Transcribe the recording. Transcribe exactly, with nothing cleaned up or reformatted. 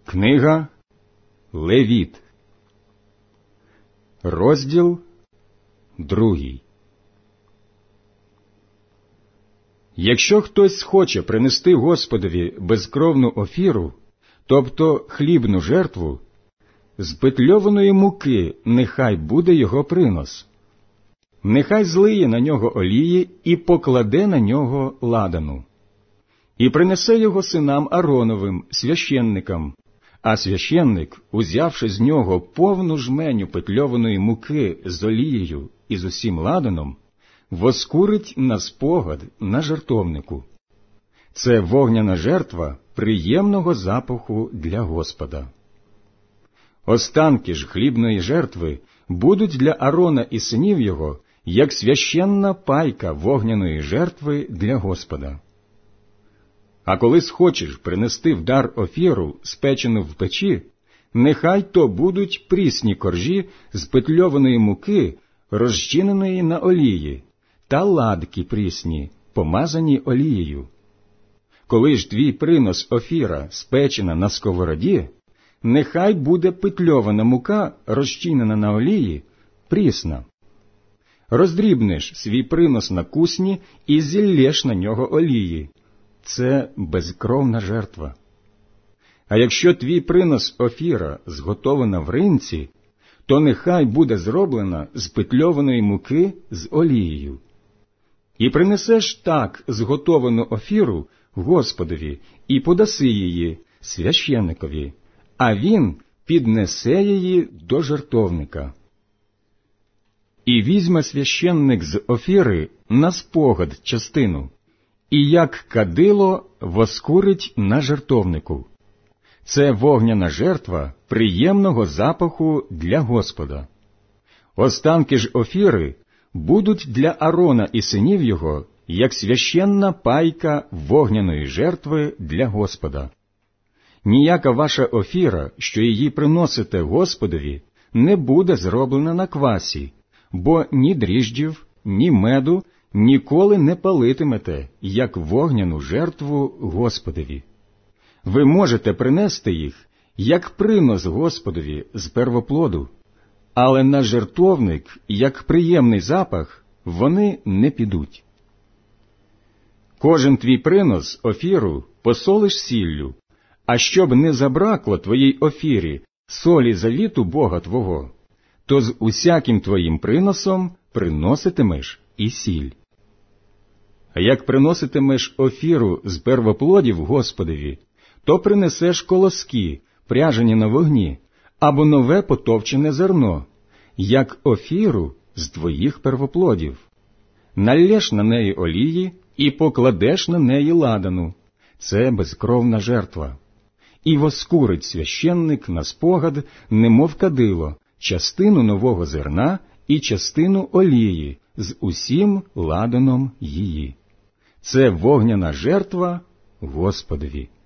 Книга Левіт, розділ другий. Якщо хтось хоче принести Господові безкровну офіру, тобто хлібну жертву, з петльованої муки нехай буде його принос. Нехай злиє на нього олії і покладе на нього ладану. І принесе його синам Аароновим, священникам, а священник, узявши з нього повну жменю петльованої муки з олією і з усім ладаном, воскурить на спогад на жертовнику. Це вогняна жертва приємного запаху для Господа. Останки ж хлібної жертви будуть для Аарона і синів його, як священна пайка вогняної жертви для Господа. А коли схочеш принести в дар офіру, спечену в печі, нехай то будуть прісні коржі з петльованої муки, розчиненої на олії, та ладки прісні, помазані олією. Коли ж твій принос офіра спечена на сковороді, нехай буде петльована мука, розчинена на олії, прісна. Роздрібнеш свій принос на кусні і зіллєш на нього олії. Це безкровна жертва. А якщо твій принос офіра зготована в ринці, то нехай буде зроблена з петльованої муки з олією. І принесеш так зготовану офіру Господові і подаси її священникові, а він піднесе її до жертовника. І візьме священник з офіри на спогад частину, і як кадило воскурить на жертовнику. Це вогняна жертва приємного запаху для Господа. Останки ж офіри будуть для Аарона і синів його, як священна пайка вогняної жертви для Господа. Ніяка ваша офіра, що її приносите Господові, не буде зроблена на квасі, бо ні дріжджів, ні меду ніколи не палитимете, як вогняну жертву Господові. Ви можете принести їх, як принос Господові з первоплоду, але на жертовник, як приємний запах, вони не підуть. Кожен твій принос офіру посолиш сіллю, а щоб не забракло твоїй офірі солі завіту Бога твого, то з усяким твоїм приносом приноситимеш і сіль. А як приноситимеш офіру з первоплодів Господові, то принесеш колоски, пряжені на вогні, або нове потовчене зерно, як офіру з твоїх первоплодів. Наллєш на неї олії і покладеш на неї ладану. Це безкровна жертва. І воскурить священник на спогад, немов кадило, частину нового зерна і частину олії з усім ладаном її. Це вогняна жертва Господові.